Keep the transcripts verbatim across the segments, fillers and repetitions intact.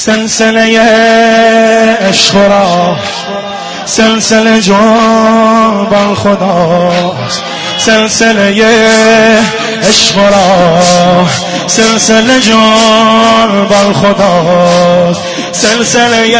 سلسله عشق را سلسله جان با خداست، سلسله عشق را سلسله جان با خداست، سلسله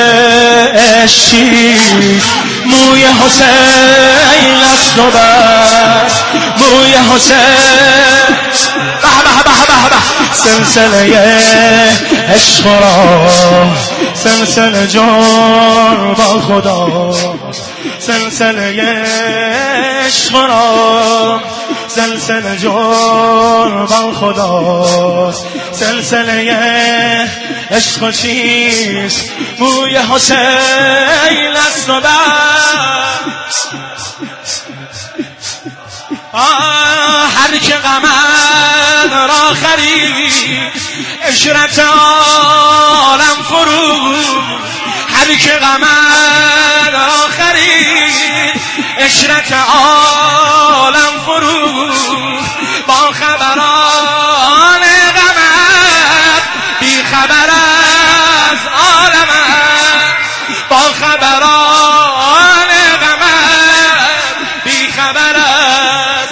عشقی موی حسین است و بس موی حسین به به به به سلسله عشق را سلسله جان با خدا، سلسله عشق را سلسله جان با خدا، سلسله عشق چیست موی حسین است و بس هر که غمت را خرید عشرت عالم فرود، هر که غمت را خرید عشرت عالم فرود، با خبران غمت بی خبر از عالمت، با خبران غمت بی خبر از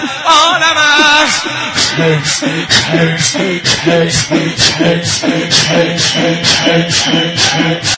عالمت.